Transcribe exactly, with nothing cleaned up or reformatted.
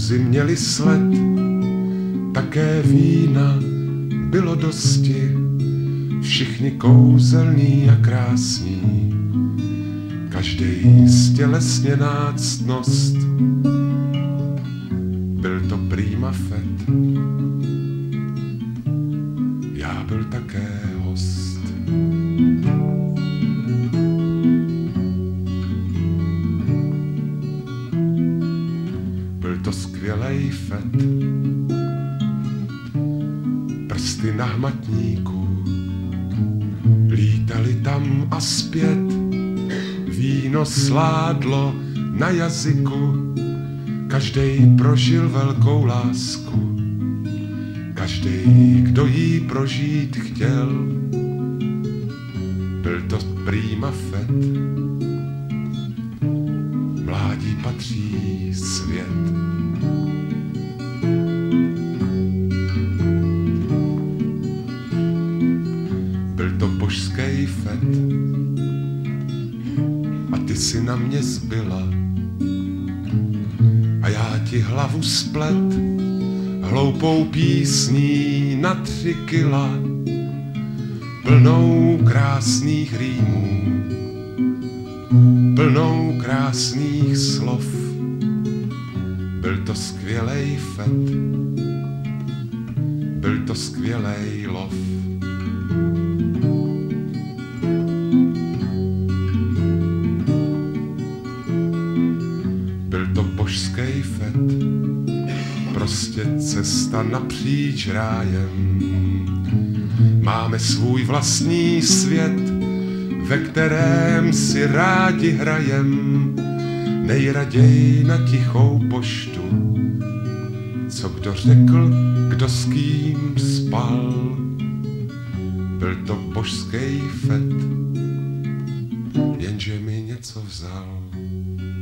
Kozy měly sled, také vína bylo dosti, všichni kouzelní a krásní, každej stělesněná ctnost, byl to prima fet, já byl také host. Byl to skvělej fet, prsty na hmatníku, lítali tam a zpět, víno sládlo na jazyku, každej prožil velkou lásku, každej, kdo jí prožít chtěl, byl to prima fet, mládí patří svět. Byl to božský fet a ty si na mě zbyla a já ti hlavu splet hloupou písní na tři kila, plnou krásných rýmů, plnou krásných slov. Byl to skvělej fet, byl to skvělej lov. Byl to božský fet, prostě cesta napříč rájem. Máme svůj vlastní svět, ve kterém si rádi hrajem, nejraději na tichou poštu. Co kdo řekl, kdo s kým spal, byl to božský fet, jenže mi něco vzal.